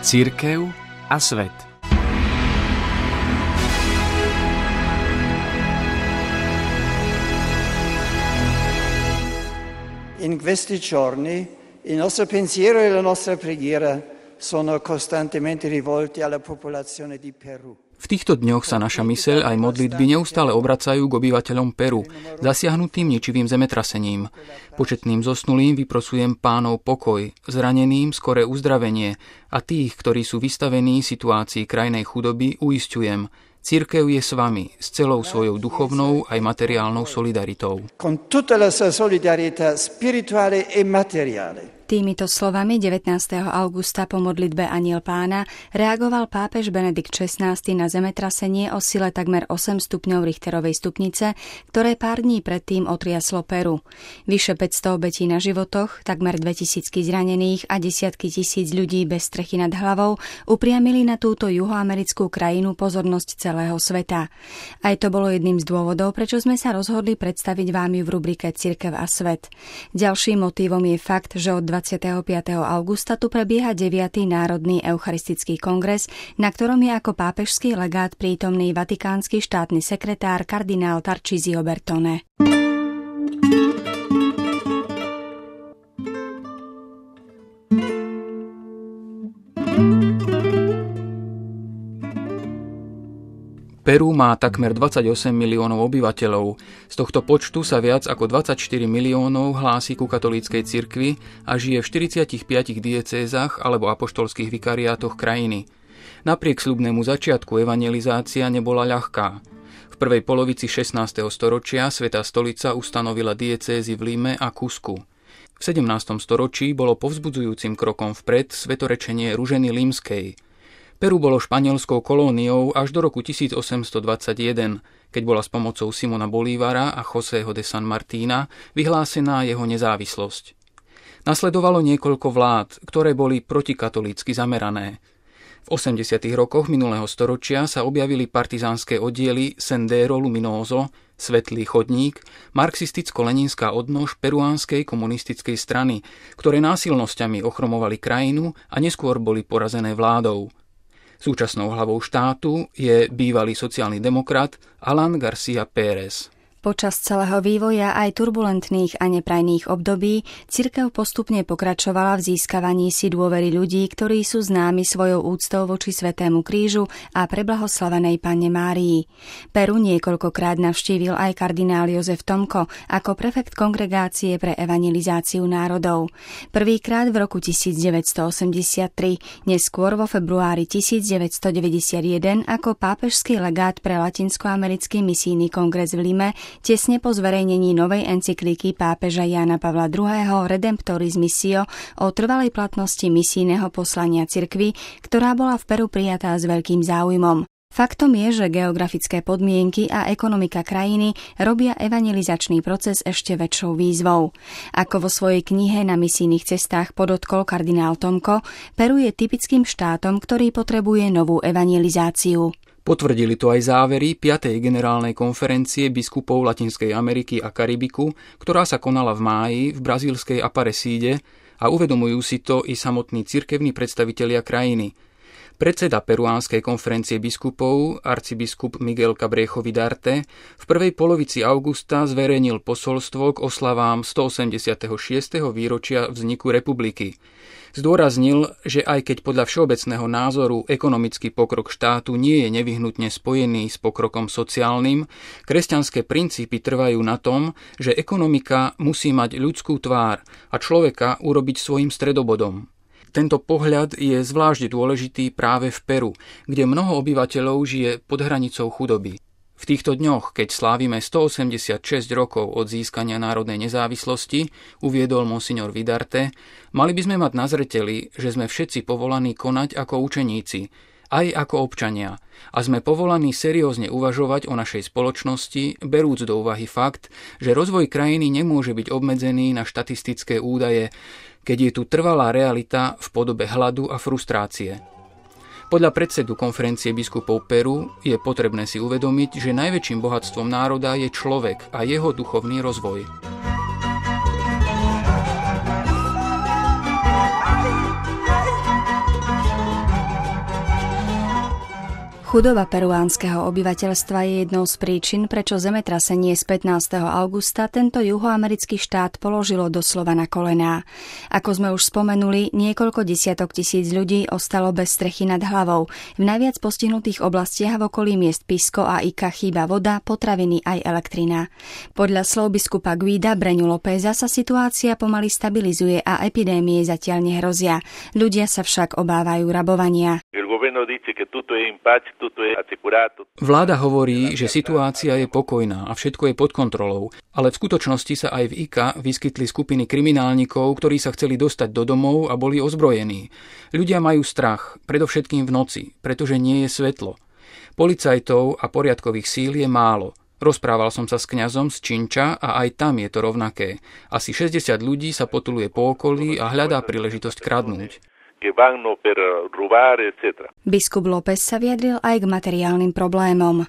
Cirkev a svet. In questi giorni il nostro pensiero e la nostra preghiera sono costantemente rivolti alla popolazione di Perù. V týchto dňoch sa naša myseľ aj modlitby neustále obracajú k obyvateľom Peru, zasiahnutým ničivým zemetrasením. Početným zosnulým vyprosujem Pánov pokoj, zraneným skoré uzdravenie a tých, ktorí sú vystavení situácii krajnej chudoby, uisťujem, cirkev je s vami s celou svojou duchovnou aj materiálnou solidaritou. Con tutta la sua solidarietà spirituale e materiale. Týmito slovami 19. augusta po modlitbe Anjel Pána reagoval pápež Benedikt XVI na zemetrasenie o sile takmer 8 stupňov Richterovej stupnice, ktoré pár dní predtým otriaslo Peru. Vyše 500 obetí na životoch, takmer 2000 zranených a desiatky tisíc ľudí bez strechy nad hlavou upriamili na túto juhoamerickú krajinu pozornosť celého sveta. Aj to bolo jedným z dôvodov, prečo sme sa rozhodli predstaviť vám ju v rubrike Cirkev a svet. Ďalším motívom je fakt, že od 25. augusta tu prebieha 9. Národný eucharistický kongres, na ktorom je ako pápežský legát prítomný vatikánsky štátny sekretár kardinál Tarcísio Bertone. Peru má takmer 28 miliónov obyvateľov. Z tohto počtu sa viac ako 24 miliónov hlási ku katolíckej cirkvi a žije v 45 diecézach alebo apoštolských vikariátoch krajiny. Napriek sľubnému začiatku evangelizácia nebola ľahká. V prvej polovici 16. storočia Svätá stolica ustanovila diecézy v Lime a Cuscu. V 17. storočí bolo povzbudzujúcim krokom vpred svetorečenie Ruženy Limskej. Peru bolo španielskou kolóniou až do roku 1821, keď bola s pomocou Simona Bolívara a Josého de San Martína vyhlásená jeho nezávislosť. Nasledovalo niekoľko vlád, ktoré boli protikatolícky zamerané. V 80. rokoch minulého storočia sa objavili partizánske oddiely Sendero Luminoso, Svetlý chodník, marxisticko-leninská odnož peruánskej komunistickej strany, ktoré násilnosťami ochromovali krajinu a neskôr boli porazené vládou. Súčasnou hlavou štátu je bývalý sociálny demokrat Alan García Pérez. Počas celého vývoja aj turbulentných a neprajných období cirkev postupne pokračovala v získavaní si dôvery ľudí, ktorí sú známi svojou úctou voči Svätému krížu a preblahoslavenej Panne Márii. Peru niekoľkokrát navštívil aj kardinál Jozef Tomko ako prefekt kongregácie pre evangelizáciu národov. Prvýkrát v roku 1983, neskôr vo februári 1991 ako pápežský legát pre latinskoamerický misijný kongres v Lime, tesne po zverejnení novej encyklíky pápeža Jána Pavla II. Redemptoris Missio o trvalej platnosti misijného poslania cirkvi, ktorá bola v Peru prijatá s veľkým záujmom. Faktom je, že geografické podmienky a ekonomika krajiny robia evangelizačný proces ešte väčšou výzvou. Ako vo svojej knihe Na misijných cestách podotkol kardinál Tomko, Peru je typickým štátom, ktorý potrebuje novú evangelizáciu. Potvrdili to aj závery 5. generálnej konferencie biskupov Latinskej Ameriky a Karibiku, ktorá sa konala v máji v brazílskej Aparecíde a uvedomujú si to i samotní cirkevní predstavitelia krajiny. Predseda peruánskej konferencie biskupov, arcibiskup Miguel Cabrejón Vidarte, v prvej polovici augusta zverejnil posolstvo k oslavám 186. výročia vzniku republiky. Zdôraznil, že aj keď podľa všeobecného názoru ekonomický pokrok štátu nie je nevyhnutne spojený s pokrokom sociálnym, kresťanské princípy trvajú na tom, že ekonomika musí mať ľudskú tvár a človeka urobiť svojím stredobodom. Tento pohľad je zvlášť dôležitý práve v Peru, kde mnoho obyvateľov žije pod hranicou chudoby. V týchto dňoch, keď slávime 186 rokov od získania národnej nezávislosti, uviedol monsignor Vidarte, mali by sme mať na zreteli, že sme všetci povolaní konať ako učeníci, aj ako občania, a sme povolaní seriózne uvažovať o našej spoločnosti, berúc do úvahy fakt, že rozvoj krajiny nemôže byť obmedzený na štatistické údaje, keď je tu trvalá realita v podobe hladu a frustrácie. Podľa predsedu konferencie biskupov Peru je potrebné si uvedomiť, že najväčším bohatstvom národa je človek a jeho duchovný rozvoj. Chudoba peruánskeho obyvateľstva je jednou z príčin, prečo zemetrasenie z 15. augusta tento juhoamerický štát položilo doslova na kolená. Ako sme už spomenuli, niekoľko desiatok tisíc ľudí ostalo bez strechy nad hlavou. V najviac postihnutých oblastiach v okolí miest Pisco a Ica chýba voda, potraviny aj elektrina. Podľa slov biskupa Guida Breňu Lópeza sa situácia pomaly stabilizuje a epidémie zatiaľ nehrozia. Ľudia sa však obávajú rabovania. Vláda hovorí, že situácia je pokojná a všetko je pod kontrolou, ale v skutočnosti sa aj v Ica vyskytli skupiny kriminálnikov, ktorí sa chceli dostať do domov a boli ozbrojení. Ľudia majú strach, predovšetkým v noci, pretože nie je svetlo. Policajtov a poriadkových síl je málo. Rozprával som sa s kňazom z Chincha a aj tam je to rovnaké. Asi 60 ľudí sa potuluje po okolí a hľadá príležitosť kradnúť. Biskup López sa vyjadril aj k materiálnym problémom.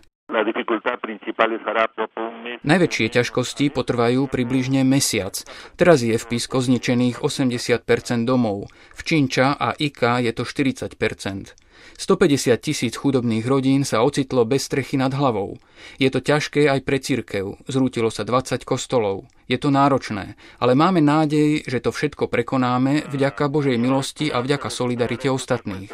Najväčšie ťažkosti potrvajú približne mesiac. Teraz je v Pisco zničených 80% domov. V Chincha a Ica je to 40%. 150 000 chudobných rodín sa ocitlo bez strechy nad hlavou. Je to ťažké aj pre cirkev. Zrútilo sa 20 kostolov. Je to náročné, ale máme nádej, že to všetko prekonáme vďaka Božej milosti a vďaka solidarite ostatných.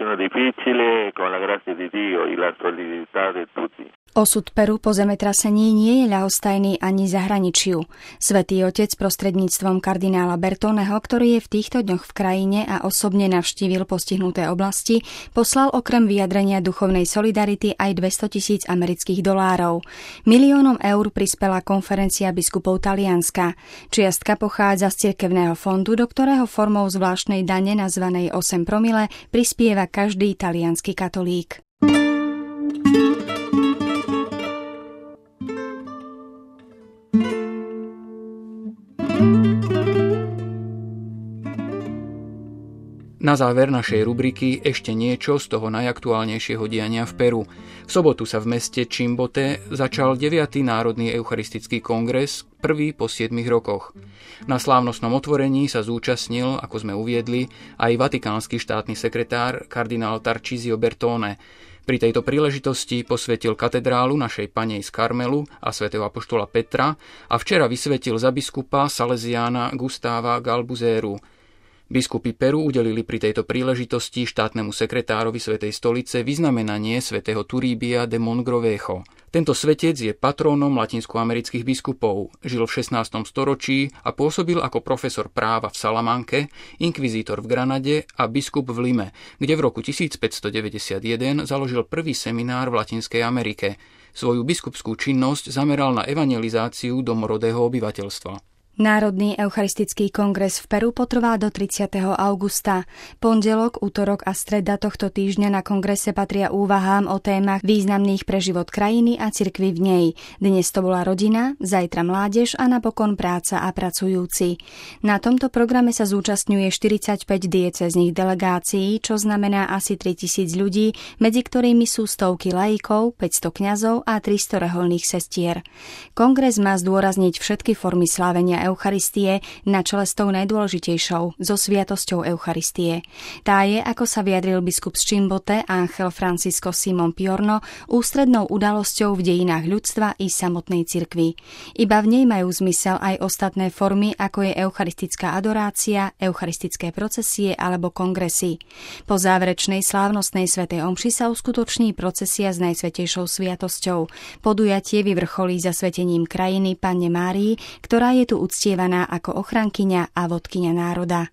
Osud Peru po zemetrasení nie je ľahostajný ani zahraničiu. Svätý Otec prostredníctvom kardinála Bertoneho, ktorý je v týchto dňoch v krajine a osobne navštívil postihnuté oblasti, poslal okrem vyjadrenia duchovnej solidarity aj 200 000 amerických dolárov. Miliónom eur prispela konferencia biskupov Talianska. Čiastka pochádza z cirkevného fondu, do ktorého formou zvláštnej dane nazvanej 8 promile prispieva každý taliansky katolík. Na záver našej rubriky ešte niečo z toho najaktuálnejšieho diania v Peru. V sobotu sa v meste Chimbote začal 9. Národný eucharistický kongres, prvý po 7 rokoch. Na slávnostnom otvorení sa zúčastnil, ako sme uviedli, aj vatikánsky štátny sekretár kardinál Tarcísio Bertone. Pri tejto príležitosti posvetil katedrálu našej Panej z Karmelu a svätého apoštola Petra a včera vysvetil za biskupa Salesiána Gustáva Galbuzéru. Biskupy Peru udelili pri tejto príležitosti štátnemu sekretárovi Svätej stolice vyznamenanie svätého Turíbia de Mogrovejo. Tento svetec je patrónom latinskoamerických biskupov, žil v 16. storočí a pôsobil ako profesor práva v Salamanke, inkvizítor v Granade a biskup v Lime, kde v roku 1591 založil prvý seminár v Latinskej Amerike. Svoju biskupskú činnosť zameral na evangelizáciu domorodého obyvateľstva. Národný eucharistický kongres v Peru potrvá do 30. augusta. Pondelok, utorok a streda tohto týždňa na kongrese patria úvahám o témach významných pre život krajiny a cirkvi v nej. Dnes to bola rodina, zajtra mládež a napokon práca a pracujúci. Na tomto programe sa zúčastňuje 45 diecéznych delegácií, čo znamená asi 3000 ľudí, medzi ktorými sú stovky laikov, 500 kňazov a 300 rehoľných sestier. Kongres má zdôrazniť všetky formy slávenia Eucharistie na čele s tou najdôležitejšou, so sviatosťou Eucharistie. Tá je, ako sa vyjadril biskup z Chimbote Ángel Francisco Simón Piorno, ústrednou udalosťou v dejinách ľudstva i samotnej cirkvi. Iba v nej majú zmysel aj ostatné formy, ako je eucharistická adorácia, eucharistické procesie alebo kongresy. Po záverečnej slávnostnej svätej omši sa uskutoční procesia s najsvätejšou sviatosťou. Podujatie vyvrcholí zasvetením krajiny Panne Márii, ktorá je tu uctievaná ako ochrankyňa a vodkyňa národa.